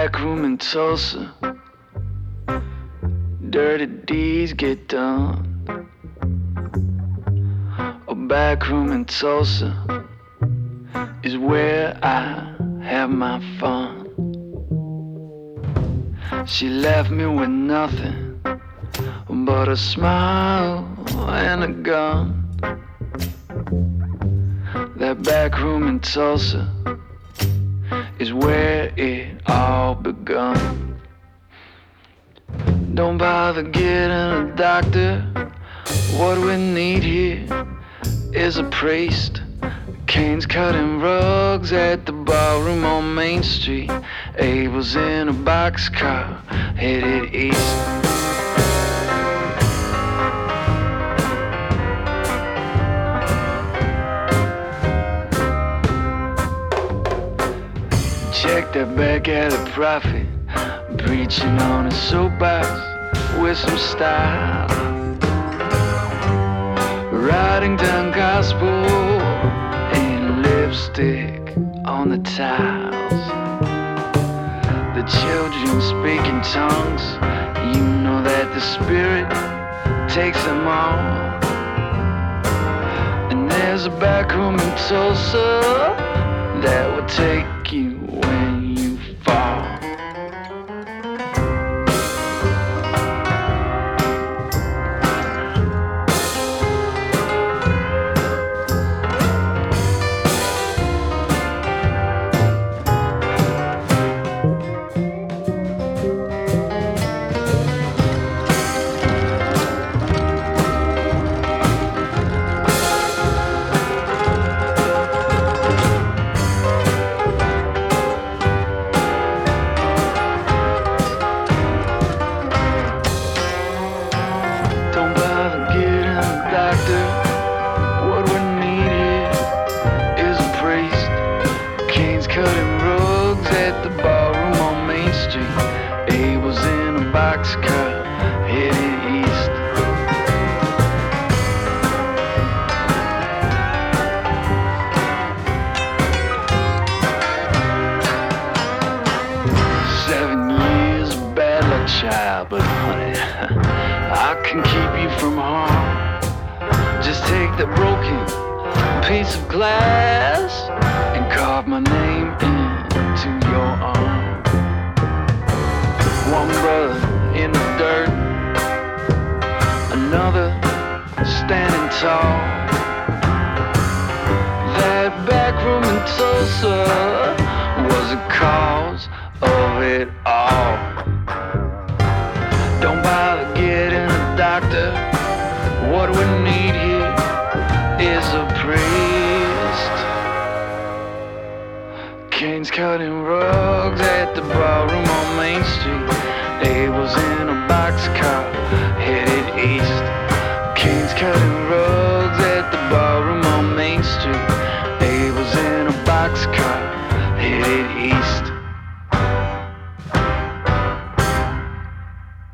back room in Tulsa, dirty deeds get done. A back room in Tulsa is where I have my fun. She left me with nothing but a smile and a gun. That back room in Tulsa is where it all begun. Don't bother getting a doctor. What we need here is a priest. Cane's cutting rugs at the ballroom on Main Street. Abel's in a boxcar headed east. Check that back at a prophet, preaching on a soapbox with some style, writing down gospel in lipstick on the tiles. The children speak in tongues, you know that the Spirit takes them all. And there's a back room in Tulsa that will take you when you fall. Cutting rugs at the ballroom on Main Street. Abel's in a boxcar headed east. "7 years of bad luck, child, but honey, I can keep you from harm. Just take that broken piece of glass and carve my name into your arm. One brother in the dirt, another standing tall. That back room in Tulsa was the cause of it all. Don't bother getting a doctor. What we need here is a priest. Cane's cutting rugs at the ballroom on Main Street. Abel's in a boxcar headed east. Cane's cutting rugs.